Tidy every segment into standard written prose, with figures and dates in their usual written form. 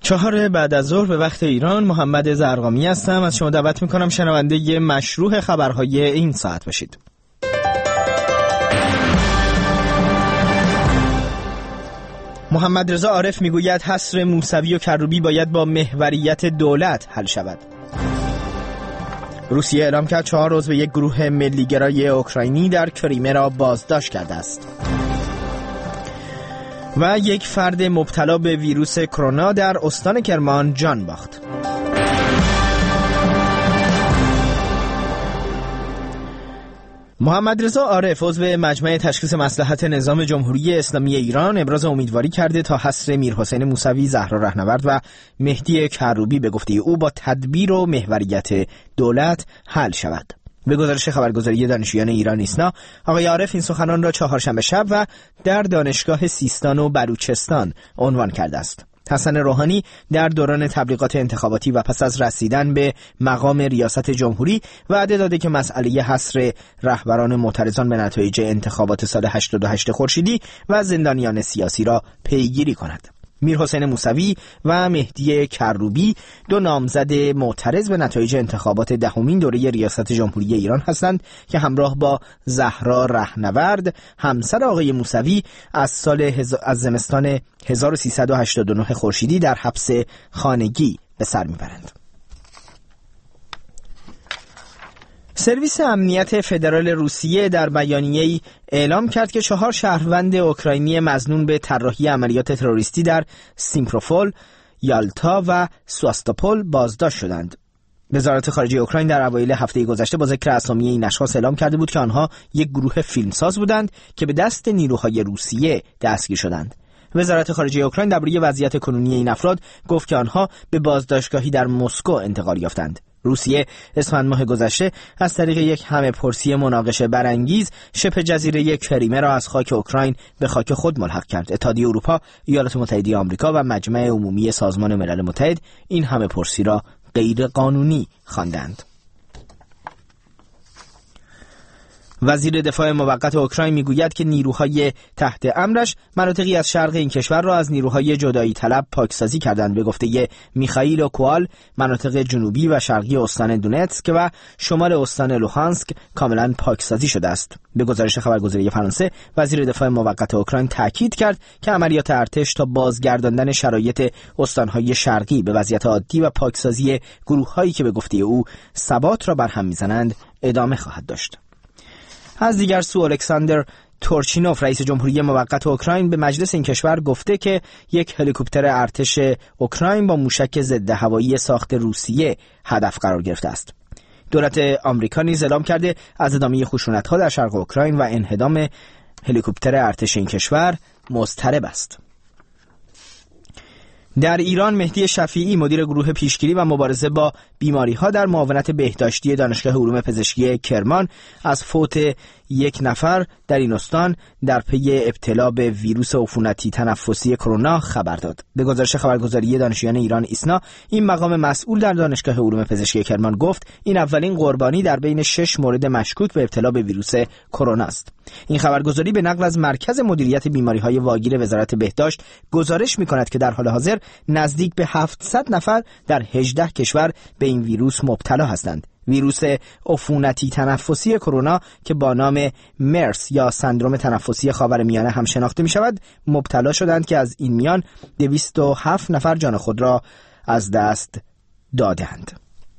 4 بعد از ظهر به وقت ایران. محمد زرقامی هستم. از شما دعوت میکنم شنونده مشروع خبرهای این ساعت باشید. محمد رضا عارف میگوید حصر موسوی و کروبی باید با محوریت دولت حل شود. روسیه اعلام کرد 4 عضو یک گروه ملیگرای اوکراینی در کریمه را بازداشت کرده است. و یک فرد مبتلا به ویروس کرونا در استان کرمان جان باخت. محمد رضا عارف عضو مجمع تشخیص مصلحت نظام جمهوری اسلامی ایران ابراز امیدواری کرده تا حصر میرحسین موسوی، زهرا رهنورد و مهدی کروبی به گفته او با تدبیر و محوریت دولت حل شود. به گزارش خبرگزاری دانشجویان ایران ایسنا، آقای عارف این سخنان را چهارشنبه شب و در دانشگاه سیستان و بلوچستان عنوان کرده است. حسن روحانی در دوران تبلیغات انتخاباتی و پس از رسیدن به مقام ریاست جمهوری وعده داده که مسئله حصر رهبران معترضان به نتایج انتخابات سال 88 خورشیدی و زندانیان سیاسی را پیگیری کند. میرحسین موسوی و مهدی کروبی 2 نامزد معترض به نتایج انتخابات 10مین دوره ریاست جمهوری ایران هستند که همراه با زهرا رهنورد همسر آقای موسوی از زمستان 1389 خورشیدی در حبس خانگی به سر میبرند. سرویس امنیت فدرال روسیه در بیانیه‌ای اعلام کرد که 4 شهروند اوکراینی مظنون به طراحی عملیات تروریستی در سیمفروپول، یالتا و سواستوپول بازداشت شدند. وزارت خارجه اوکراین در اوایل هفته گذشته با ذکر اسامی این اشخاص اعلام کرده بود که آنها یک گروه فیلمساز بودند که به دست نیروهای روسیه دستگیر شدند. وزارت خارجه اوکراین درباره وضعیت کنونی این افراد گفت که آنها به بازداشتگاهی در مسکو انتقال یافتند. روسیه اسفند ماه گذشته از طریق یک همه‌پرسی مناقشه برانگیز شبه جزیره کریمه را از خاک اوکراین به خاک خود ملحق کرد. اتحادیه اروپا، ایالات متحده آمریکا و مجمع عمومی سازمان ملل متحد این همه‌پرسی را غیر قانونی خواندند. وزیر دفاع موقت اوکراین میگوید که نیروهای تحت امرش مناطقی از شرق این کشور را از نیروهای جدایی طلب پاکسازی کردند. به گفته میخائیل اوکوال، مناطق جنوبی و شرقی استان دونتسک و شمال استان لوهانسک کاملا پاکسازی شده است. به گزارش خبرگزاری فرانسه، وزیر دفاع موقت اوکراین تاکید کرد که عملیات ارتش تا بازگرداندن شرایط استانهای شرقی به وضعیت عادی و پاکسازی گروه‌هایی که به گفته او ثبات را برهم میزنند ادامه خواهد داشت. از دیگر سو الکساندر تورچینوف، رئیس جمهوری موقت اوکراین، به مجلس این کشور گفته که یک هلیکوپتر ارتش اوکراین با موشک ضد هوایی ساخت روسیه هدف قرار گرفته است. دولت آمریکا نیز اعلام کرده از ادامه خشونت‌ها در شرق اوکراین و انهدام هلیکوپتر ارتش این کشور مضطرب است. در ایران، مهدی شفیعی، مدیر گروه پیشگیری و مبارزه با بیماری‌ها در معاونت بهداشتی دانشگاه علوم پزشکی کرمان، از فوت یک نفر در این استان در پی ابتلا به ویروس عفونتی تنفسی کرونا خبر داد. به گزارش خبرگزاری دانشجویان ایران ایسنا، این مقام مسئول در دانشگاه علوم پزشکی کرمان گفت این اولین قربانی در بین 6 مورد مشکوک به ابتلا به ویروس کرونا است. این خبرگزاری به نقل از مرکز مدیریت بیماری‌های واگیر وزارت بهداشت گزارش می‌کند که در حال حاضر نزدیک به 700 نفر در 18 کشور به این ویروس مبتلا هستند. ویروس عفونتی تنفسی کرونا که با نام مرس یا سندرم تنفسی خاورمیانه هم شناخته می شود مبتلا شدند که از این میان 207 نفر جان خود را از دست دادند.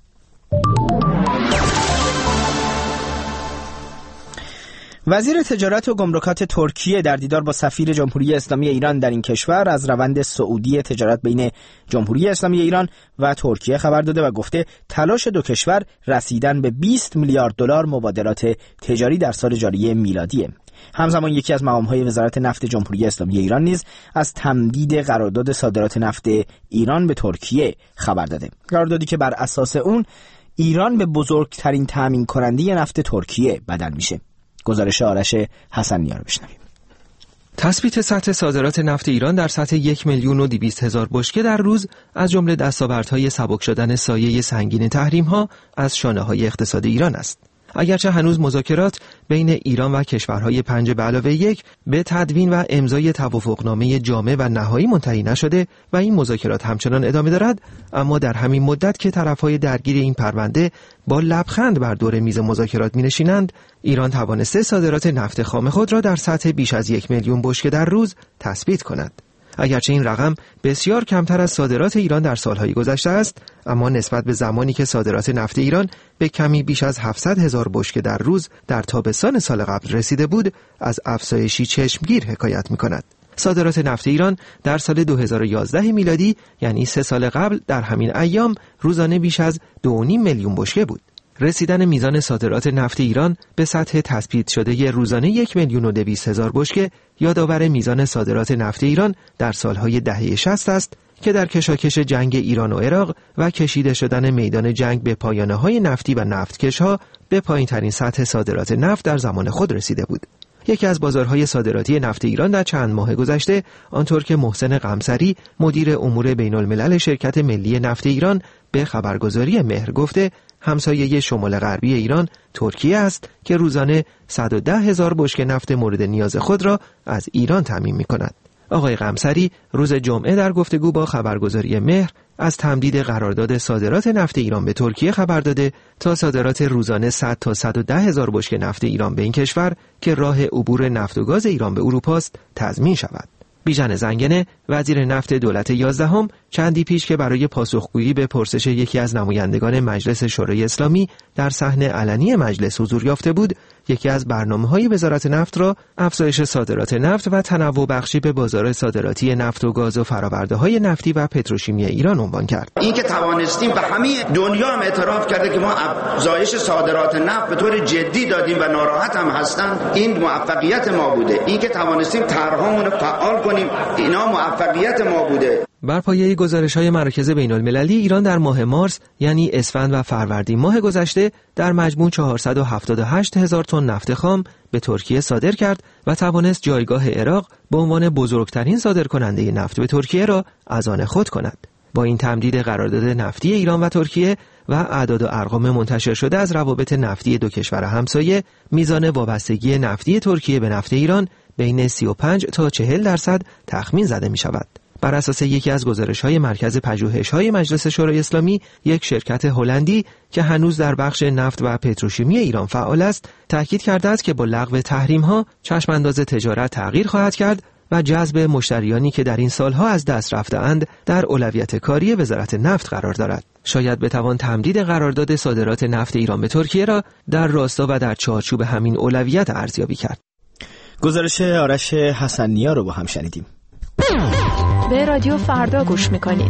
وزیر تجارت و گمرکات ترکیه در دیدار با سفیر جمهوری اسلامی ایران در این کشور از روند صعودی تجارت بین جمهوری اسلامی ایران و ترکیه خبر داده و گفته تلاش دو کشور رسیدن به 20 میلیارد دلار مبادلات تجاری در سال جاری میلادیه. همزمان یکی از مقام‌های وزارت نفت جمهوری اسلامی ایران نیز از تمدید قرارداد صادرات نفت ایران به ترکیه خبر داده. قراردادی که بر اساس اون ایران به بزرگترین تامین کننده نفت ترکیه بدل میشه. گزارش آرش حسنیار بشنویم. تثبیت سطح صادرات نفت ایران در سطح 1,200,000 بشکه در روز از جمله دستاوردهای سبک شدن سایه سنگین تحریم‌ها از شانه‌های اقتصاد ایران است. اگرچه هنوز مذاکرات بین ایران و کشورهای 5+1 به تدوین و امضای توافقنامه جامع و نهایی منتهی نشده و این مذاکرات همچنان ادامه دارد، اما در همین مدت که طرفهای درگیر این پرونده با لبخند بر دور میز مذاکرات می‌نشینند، ایران توانسته صادرات نفت خام خود را در سطح بیش از 1 میلیون بشکه در روز تثبیت کند. اگرچه این رقم بسیار کمتر از صادرات ایران در سالهای گذشته است، اما نسبت به زمانی که صادرات نفت ایران به کمی بیش از 700,000 بشکه در روز در تابستان سال قبل رسیده بود، از افزایشی چشمگیر حکایت می‌کند. صادرات نفت ایران در سال 2011 میلادی، یعنی 3 سال قبل، در همین ایام روزانه بیش از 2.5 میلیون بشکه بود. رسیدن میزان صادرات نفت ایران به سطح تثبیت شده روزانه 1,200,000 بشکه یادآور میزان صادرات نفت ایران در سالهای دهه 60 است که در کشاکش جنگ ایران و عراق و کشیده شدن میدان جنگ به پایانه‌های نفتی و نفتکش‌ها به پایین‌ترین سطح صادرات نفت در زمان خود رسیده بود. یکی از بازارهای صادراتی نفت ایران در چند ماه گذشته، آنطور که محسن قمصری مدیر امور بین‌الملل شرکت ملی نفت ایران به خبرگزاری مهر گفته، همسایه شمال غربی ایران ترکیه است که روزانه 110,000 بشکه نفت مورد نیاز خود را از ایران تامین می‌کند. آقای قمصری روز جمعه در گفتگو با خبرگزاری مهر از تمدید قرارداد صادرات نفت ایران به ترکیه خبر داده تا صادرات روزانه 100 تا 110,000 بشکه نفت ایران به این کشور که راه عبور نفت و گاز ایران به اروپا است تضمین شود. بیژن زنگنه وزیر نفت دولت 11 چندی پیش که برای پاسخگویی به پرسش یکی از نمایندگان مجلس شورای اسلامی در صحن علنی مجلس حضور یافته بود، یکی از برنامه‌های وزارت نفت را افزایش صادرات نفت و تنوع بخشی به بازار صادراتی نفت و گاز و فرآورده‌های نفتی و پتروشیمی ایران عنوان کرد. این که توانستیم به همه دنیا هم اعتراف کرده که ما افزایش صادرات نفت به طور جدی دادیم و ناراحت هم هستن، این موفقیت ما بوده. این که توانستیم طرحمون رو فعال کنیم، اینا موفقیت ما بوده. بر پایه گزارش‌های مراکز بین‌المللی، ایران در ماه مارس یعنی اسفند و فروردین ماه گذشته در مجموع 478,000 تن نفت خام به ترکیه صادر کرد و توانست جایگاه عراق به عنوان بزرگترین صادرکننده نفت به ترکیه را از آن خود کند. با این تمدید قرارداد نفتی ایران و ترکیه و اعداد و ارقام منتشر شده از روابط نفتی دو کشور همسایه، میزان وابستگی نفتی ترکیه به نفت ایران بین 35 تا 40% تخمین زده می شود. بر اساس یکی از گزارش‌های مرکز پژوهش‌های مجلس شورای اسلامی، یک شرکت هلندی که هنوز در بخش نفت و پتروشیمی ایران فعال است، تاکید کرده است که با لغو تحریم‌ها چشم‌انداز تجارت تغییر خواهد کرد و جذب مشتریانی که در این سالها از دست رفته‌اند در اولویت کاری وزارت نفت قرار دارد. شاید بتوان تمدید قرارداد صادرات نفت ایران به ترکیه را در راستا و در چارچوب همین اولویت ارزیابی کرد. گزارش آرش حسن‌نیا رو با هم شنیدیم. به رادیو فردا گوش میکنید.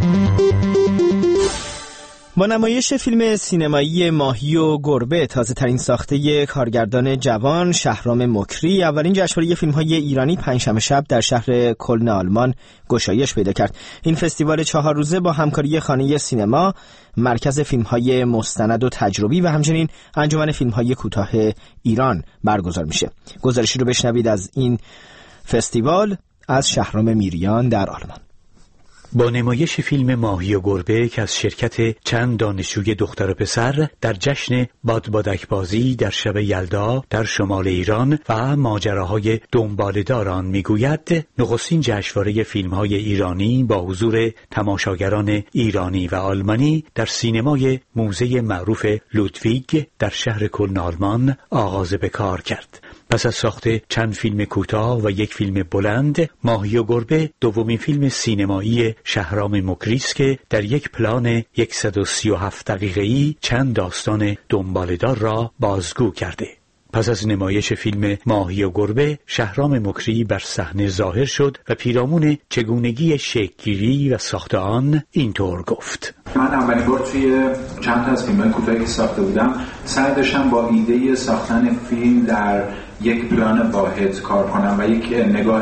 با نمایش فیلم سینمایی ماهی و گربه، تازه ترین ساخته کارگردان جوان شهرام مکری، اولین جشنواره فیلم‌های ایرانی پنجشنبه شب در شهر کلن آلمان گشایش پیدا کرد. این فستیوال 4 روزه با همکاری خانه سینما، مرکز فیلم‌های مستند و تجربی و همچنین انجمن فیلم‌های کوتاه ایران برگزار میشه. گزارشی رو بشنوید از این فستیوال از شهرام میریان در آلمان. با نمایش فیلم ماهی و گربه که از شرکت چند دانشجوی دختر و پسر در جشن بادبادک بازی در شب یلدا در شمال ایران و ماجراهای دنباله‌دار آن میگوید، نخستین جشنواره فیلم‌های ایرانی با حضور تماشاگران ایرانی و آلمانی در سینمای موزه معروف لودویگ در شهر کلن آلمان آغاز به کار کرد. پس از ساخت چند فیلم کوتاه و یک فیلم بلند، ماهی و گربه دومین فیلم سینمایی شهرام مکری است که در یک پلان 137 دقیقه‌ای چند داستان دنباله‌دار را بازگو کرده. پس از نمایش فیلم ماهی و گربه، شهرام مکری بر صحنه ظاهر شد و پیرامون چگونگی شکل‌گیری و ساخت آن اینطور گفت: من اولین بار توی چند تا از فیلم‌های کوتاهی که ساخته بودم سعی داشتم با ایده ساختن فیلم در یک پلان واحد کار کنم و یک نگاه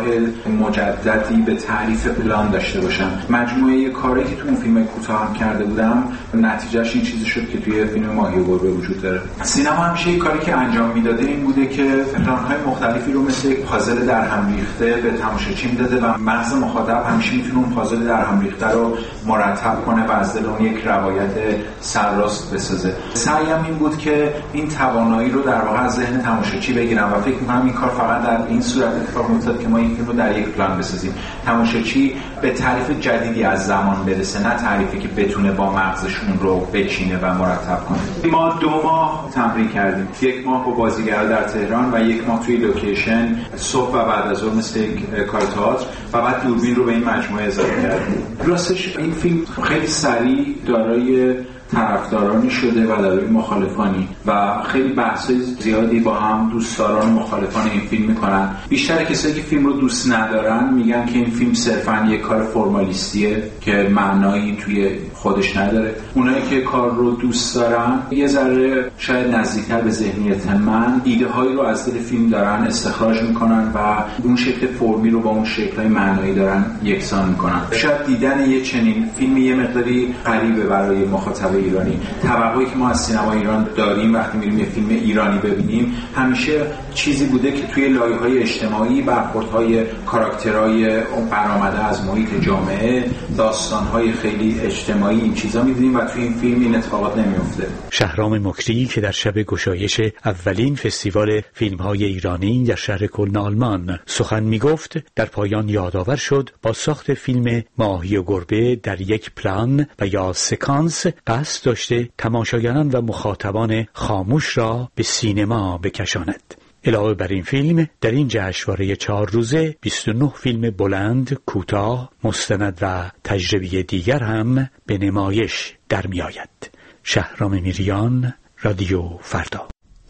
مجددی به تعریف پلان داشته باشم. مجموعه کاری که تو اون فیلم کوتاه کرده بودم نتیجهش این چیزی شد که توی فیلم ماهی و گربه وجود داره. سینما همیشه یک کاری که انجام میداده این بوده که پلان‌های مختلفی رو مثل یک پازل در هم ریخته به تماشاچی میداده و مغز مخاطب همیشه میتونه اون پازل در هم ریخته رو مرتب کنه و از دل اون یک روایت سرراست بسازه. سعیم این بود که این توانایی رو در واقع از ذهن تماشاچی بگیرم و فکر می‌کنم این کار فقط در این صورت اتفاق می‌افتاد که ما این فیلم رو در یک پلان بسازیم. تماشاچی به تعریف جدیدی از زمان برسه، نه تعریفی که بتونه با مغزشون رو بچینه و مرتب کنه. ما 2 ماه تمرین کردیم. 1 ماه با بازیگرا در تهران و 1 ماه توی لوکیشن صبح و بعد از ظهر مثل کار تئاتر و بعد دوربین رو به این مجموعه اضافه کردیم. راستش این فیلم خیلی سریع دارای طرفدارانی شده و دارای مخالفانی و خیلی بحث‌های زیادی با هم دوستداران و مخالفان این فیلم میکنن. بیشتر کسایی که فیلم رو دوست ندارن میگن که این فیلم صرفاً یک کار فرمالیستیه که معنایی توی خودش نداره. اونایی که کار رو دوست دارن یه ذره شاید نزدیکتر به ذهنیت من ایده هایی رو از دل فیلم دارن استخراج میکنن و اون شکل فرمی رو با اون شکل‌های معنایی دارن یکسان میکنن. شاید دیدن یه چنین فیلمی یه مقداری غریبه برای مخاطب ایرانی. توقعی که ما از سینما ایران داریم وقتی میریم یه فیلم ایرانی ببینیم همیشه چیزی بوده که توی لایه‌های اجتماعی برخوردهای کاراکترهای برآمده از محیط جامعه، داستان‌های خیلی اجتماعی این چیزا می‌بینیم و توی این فیلم این اتفاقات نمی‌افته. شهرام مکری که در شب گشایش اولین فستیوال فیلم‌های ایرانی در شهر کلن آلمان سخن می‌گفت، در پایان یادآور شد با ساخت فیلم ماهی و گربه در یک پلان و یا سکانس قصد داشته تماشاگران و مخاطبان خاموش را به سینما بکشاند. علاوه بر این فیلم در این جشنواره 4 روزه 29 فیلم بلند، کوتاه، مستند و تجربی دیگر هم به نمایش در می آید. شهرام میریان، رادیو فردا.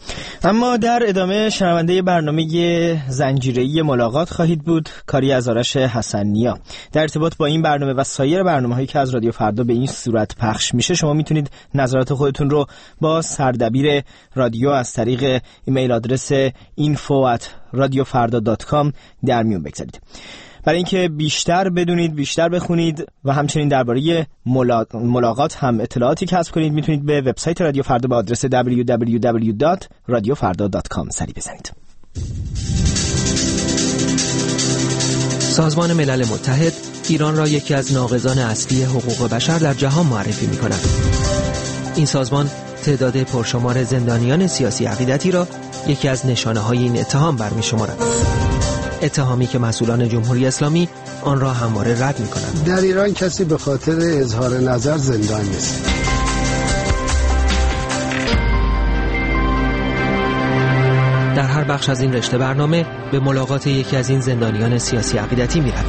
اما در ادامه شنونده برنامه زنجیره‌ای ملاقات خواهید بود، کاری از آرش حسن‌نیا. در ارتباط با این برنامه و سایر برنامه‌هایی که از رادیو فردا به این صورت پخش میشه شما میتونید نظرات خودتون رو با سردبیر رادیو از طریق ایمیل آدرس info@radiofarda.com در میون بگذارید. برای اینکه بیشتر بدونید، بیشتر بخونید و همچنین درباره ملاقات هم اطلاعاتی کسب کنید میتونید به وبسایت رادیو فردا با آدرس www.radiofarda.com سری بزنید. سازمان ملل متحد ایران را یکی از ناقضان اصلی حقوق بشر در جهان معرفی می‌کند. این سازمان تعداد پرشمار زندانیان سیاسی عقیدتی را یکی از نشانه‌های این اتهام برمی‌شمارد. اتهامی که مسئولان جمهوری اسلامی آن را همواره رد می‌کنند. در ایران کسی به خاطر اظهار نظر زندان نیست. در هر بخش از این رشته برنامه به ملاقات یکی از این زندانیان سیاسی عقیدتی می‌رویم.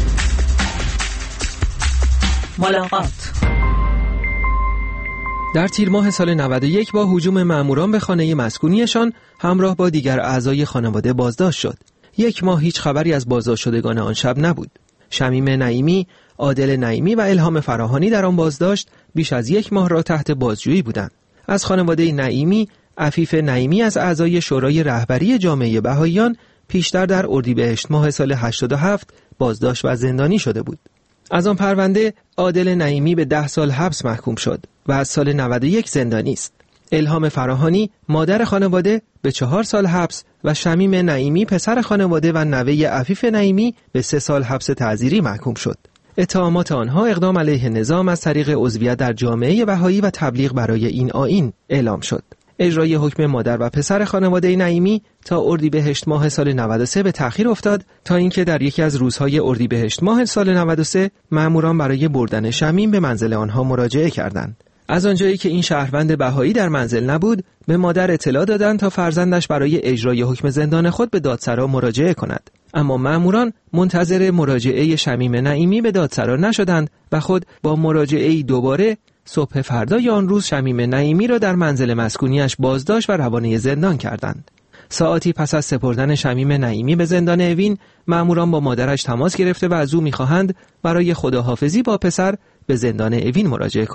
ملاقات. در تیر ماه سال 91 با هجوم ماموران به خانه مسکونیشان همراه با دیگر اعضای خانواده بازداشت شد. 1 ماه هیچ خبری از بازداشت شدگان آن شب نبود. شمیم نعیمی، عادل نعیمی و الهام فراهانی در آن بازداشت بیش از 1 ماه را تحت بازجویی بودند. از خانواده نعیمی، عفیف نعیمی از اعضای شورای رهبری جامعه بهائیان پیشتر در اردیبهشت ماه سال 87 بازداشت و زندانی شده بود. از آن پرونده عادل نعیمی به 10 سال حبس محکوم شد و از سال 91 زندانی است. الهام فراهانی مادر خانواده به 4 سال حبس و شمیم نعیمی پسر خانواده و نوه عفیف نعیمی به 3 سال حبس تعزیری محکوم شد. اتهامات آنها اقدام علیه نظام از طریق عضویت در جامعه بهایی و تبلیغ برای این آیین اعلام شد. اجرای حکم مادر و پسر خانواده نعیمی تا اردیبهشت ماه سال 93 به تأخیر افتاد تا اینکه در یکی از روزهای اردیبهشت ماه سال 93 ماموران برای بردن شمیم به منزل آنها مراجعه کردند. از آنجایی که این شهروند بهایی در منزل نبود، به مادر اطلاع دادند تا فرزندش برای اجرای حکم زندان خود به دادسرا مراجعه کند. اما ماموران منتظر مراجعه شمیم نعیمی به دادسرا نشدند و خود با مراجعه دوباره صبح فردای آن روز شمیم نعیمی را در منزل مسکونیش بازداشت و روانه زندان کردند. ساعتی پس از سپردن شمیم نعیمی به زندان اوین، ماموران با مادرش تماس گرفته و از او می‌خواهند برای خداحافظی با پسر به زندان اوین مراجعه کند.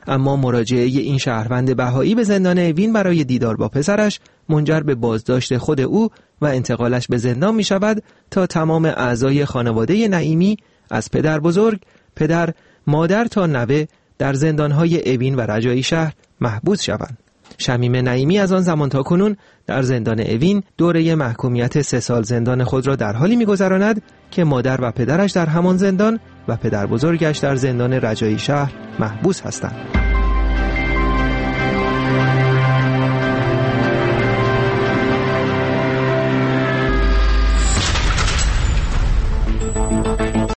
اما مراجعه این شهروند بهایی به زندان اوین برای دیدار با پسرش منجر به بازداشت خود او و انتقالش به زندان می شود تا تمام اعضای خانواده نعیمی از پدر بزرگ، پدر، مادر تا نوه در زندانهای اوین و رجایی شهر محبوس شوند. شمیم نعیمی از آن زمان تا کنون در زندان اوین دوره محکومیت 3 سال زندان خود را در حالی می‌گذراند که مادر و پدرش در همان زندان و پدر بزرگش در زندان رجایی شهر محبوس هستند.